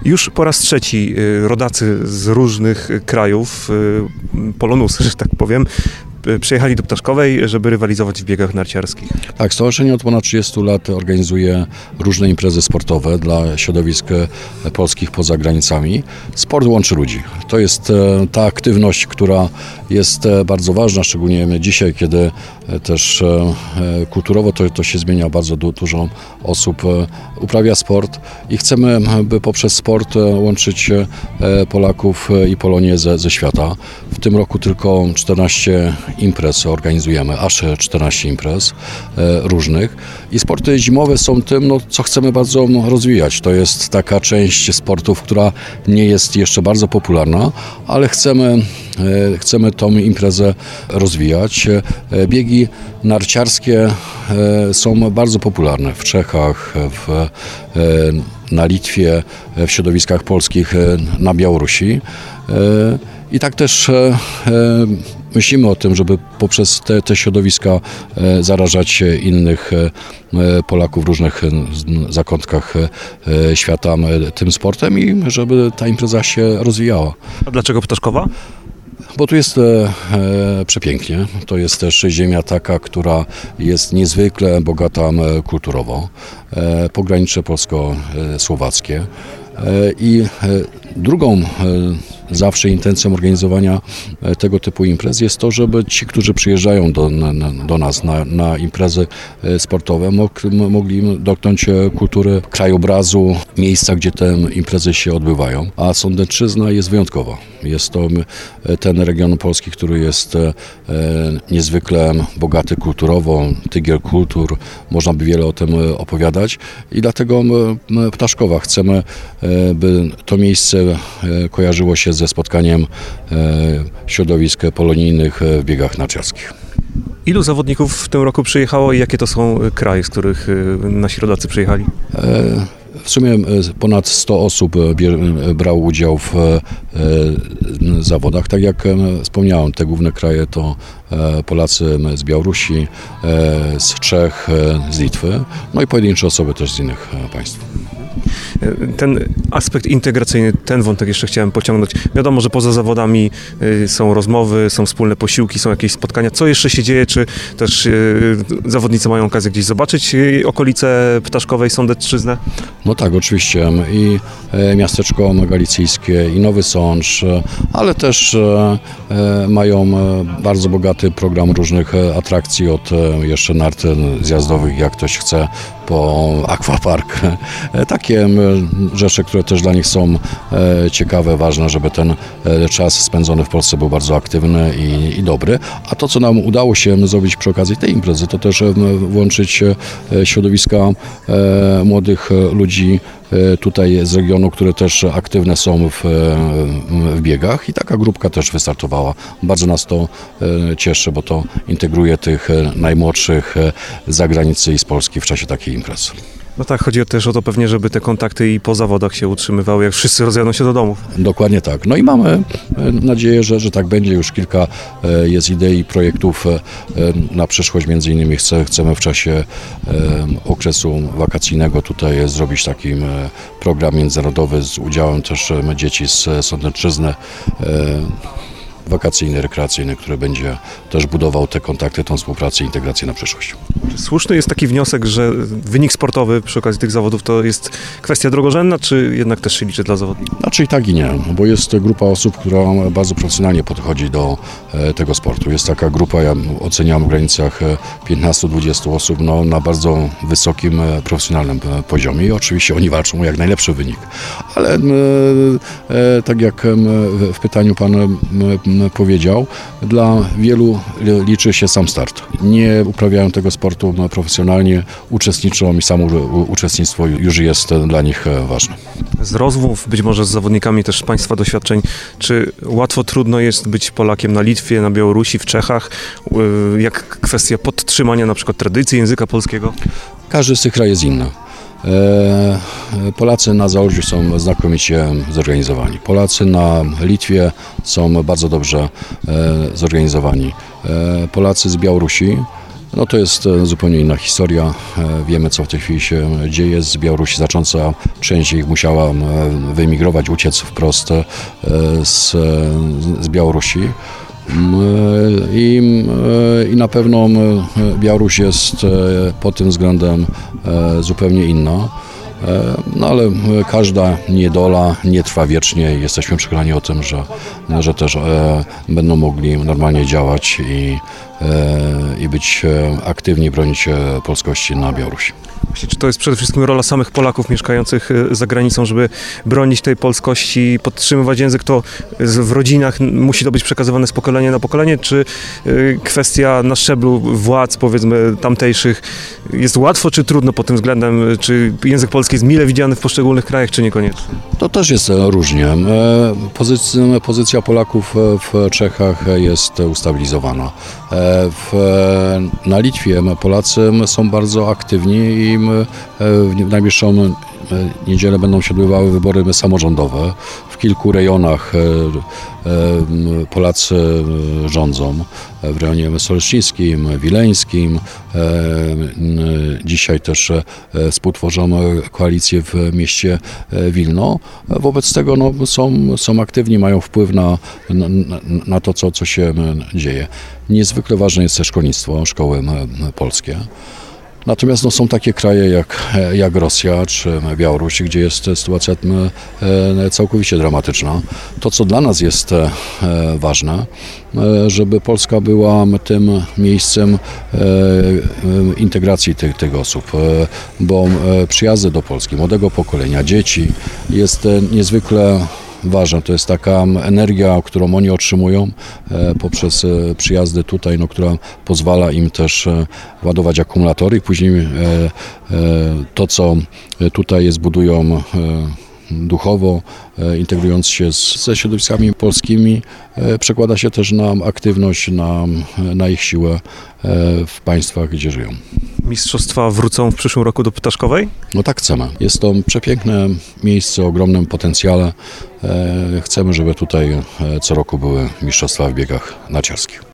Już po raz trzeci rodacy z różnych krajów, polonusy, że tak powiem, przyjechali do Ptaszkowej, żeby rywalizować w biegach narciarskich. Tak, stowarzyszenie od ponad 30 lat organizuje różne imprezy sportowe dla środowisk polskich poza granicami. Sport łączy ludzi. To jest ta aktywność, która jest bardzo ważna, szczególnie dzisiaj, kiedy też kulturowo to się zmienia. Bardzo dużo osób uprawia sport i chcemy, by poprzez sport łączyć Polaków i Polonię ze świata. W tym roku tylko 14 imprez organizujemy, aż 14 imprez różnych. I sporty zimowe są tym, co chcemy bardzo rozwijać. To jest taka część sportów, która nie jest jeszcze bardzo popularna, ale chcemy tą imprezę rozwijać. Biegi narciarskie są bardzo popularne w Czechach, na Litwie, w środowiskach polskich, na Białorusi. I tak też myślimy o tym, żeby poprzez te środowiska zarażać innych Polaków w różnych zakątkach świata tym sportem i żeby ta impreza się rozwijała. A dlaczego Ptaszkowa? Bo tu jest przepięknie. To jest też ziemia taka, która jest niezwykle bogata kulturowo. Pogranicze polsko-słowackie. I drugą zawsze intencją organizowania tego typu imprez jest to, żeby ci, którzy przyjeżdżają do nas na imprezy sportowe, mogli dotknąć kultury, krajobrazu, miejsca, gdzie te imprezy się odbywają. A Sądecczyzna jest wyjątkowa. Jest to ten region Polski, który jest niezwykle bogaty kulturowo, tygiel kultur, można by wiele o tym opowiadać i dlatego Ptaszkowa chcemy, by to miejsce kojarzyło się ze spotkaniem środowisk polonijnych w biegach narciarskich. Ilu zawodników w tym roku przyjechało i jakie to są kraje, z których nasi rodacy przyjechali? W sumie ponad 100 osób brało udział w zawodach. Tak jak wspomniałem, te główne kraje to Polacy z Białorusi, z Czech, z Litwy, no i pojedyncze osoby też z innych państw. Ten aspekt integracyjny, ten wątek jeszcze chciałem pociągnąć. Wiadomo, że poza zawodami są rozmowy, są wspólne posiłki, są jakieś spotkania. Co jeszcze się dzieje? Czy też zawodnicy mają okazję gdzieś zobaczyć okolice Ptaszkowej, Sądecczyznę? No tak, oczywiście. I miasteczko galicyjskie, i Nowy Sącz, ale też mają bardzo bogaty program różnych atrakcji, od jeszcze nart zjazdowych, jak ktoś chce, po aquapark. Takie rzeczy, które też dla nich są ciekawe, ważne, żeby ten czas spędzony w Polsce był bardzo aktywny i dobry. A to, co nam udało się zrobić przy okazji tej imprezy, to też włączyć środowiska młodych ludzi tutaj z regionu, które też aktywne są w biegach i taka grupka też wystartowała. Bardzo nas to cieszy, bo to integruje tych najmłodszych z zagranicy i z Polski w czasie takiej imprezy. No tak, chodzi też o to pewnie, żeby te kontakty i po zawodach się utrzymywały, jak wszyscy rozjadą się do domów. Dokładnie tak. No i mamy nadzieję, że tak będzie. Już kilka jest idei, projektów na przyszłość. Między innymi chcemy w czasie okresu wakacyjnego tutaj zrobić taki program międzynarodowy z udziałem też dzieci z Sądecczyzny, wakacyjny, rekreacyjny, który będzie też budował te kontakty, tą współpracę i integrację na przyszłość. Słuszny jest taki wniosek, że wynik sportowy przy okazji tych zawodów to jest kwestia drugorzędna, czy jednak też się liczy dla zawodników? Znaczy i tak i nie, bo jest grupa osób, która bardzo profesjonalnie podchodzi do tego sportu. Jest taka grupa, ja oceniam w granicach 15-20 osób na bardzo wysokim, profesjonalnym poziomie i oczywiście oni walczą o jak najlepszy wynik. Ale tak jak w pytaniu pan powiedział, dla wielu liczy się sam start. Nie uprawiają tego sportu profesjonalnie, uczestniczą i samo uczestnictwo już jest dla nich ważne. Z rozmów, być może z zawodnikami też z Państwa doświadczeń, czy łatwo, trudno jest być Polakiem na Litwie, na Białorusi, w Czechach? Jak kwestia podtrzymania na przykład tradycji języka polskiego? Każdy z tych krajów jest inny. Polacy na Zaolziu są znakomicie zorganizowani. Polacy na Litwie są bardzo dobrze zorganizowani. Polacy z Białorusi No to jest zupełnie inna historia. Wiemy, co w tej chwili się dzieje. Z Białorusi znacząca część ich musiała wyemigrować, uciec wprost z Białorusi. I na pewno Białoruś jest pod tym względem zupełnie inna. No ale każda niedola nie trwa wiecznie. Jesteśmy przekonani o tym, że też będą mogli normalnie działać i być aktywni, bronić polskości na Białorusi. Czy to jest przede wszystkim rola samych Polaków mieszkających za granicą, żeby bronić tej polskości, podtrzymywać język, to w rodzinach musi to być przekazywane z pokolenia na pokolenie, czy kwestia na szczeblu władz, powiedzmy, tamtejszych jest łatwo, czy trudno pod tym względem, czy język polski jest mile widziany w poszczególnych krajach, czy niekoniecznie? To też jest różnie. Pozycja Polaków w Czechach jest ustabilizowana. Na Litwie Polacy są bardzo aktywni i w najbliższą niedzielę będą się odbywały wybory samorządowe. W kilku rejonach Polacy rządzą. W rejonie soleszczyńskim, wileńskim. Dzisiaj też współtworzono koalicję w mieście Wilno. Wobec tego są aktywni, mają wpływ na to, co się dzieje. Niezwykle ważne jest też szkolnictwo, szkoły polskie. Natomiast są takie kraje jak Rosja czy Białoruś, gdzie jest sytuacja całkowicie dramatyczna. To, co dla nas jest ważne, żeby Polska była tym miejscem integracji tych osób, bo przyjazdy do Polski, młodego pokolenia, dzieci jest niezwykle ważne. To jest taka energia, którą oni otrzymują poprzez przyjazdy tutaj, która pozwala im też ładować akumulatory i później to, co tutaj zbudują duchowo, integrując się ze środowiskami polskimi, przekłada się też na aktywność, na ich siłę w państwach, gdzie żyją. Mistrzostwa wrócą w przyszłym roku do Ptaszkowej? No tak chcemy. Jest to przepiękne miejsce o ogromnym potencjale. Chcemy, żeby tutaj co roku były mistrzostwa w biegach narciarskich.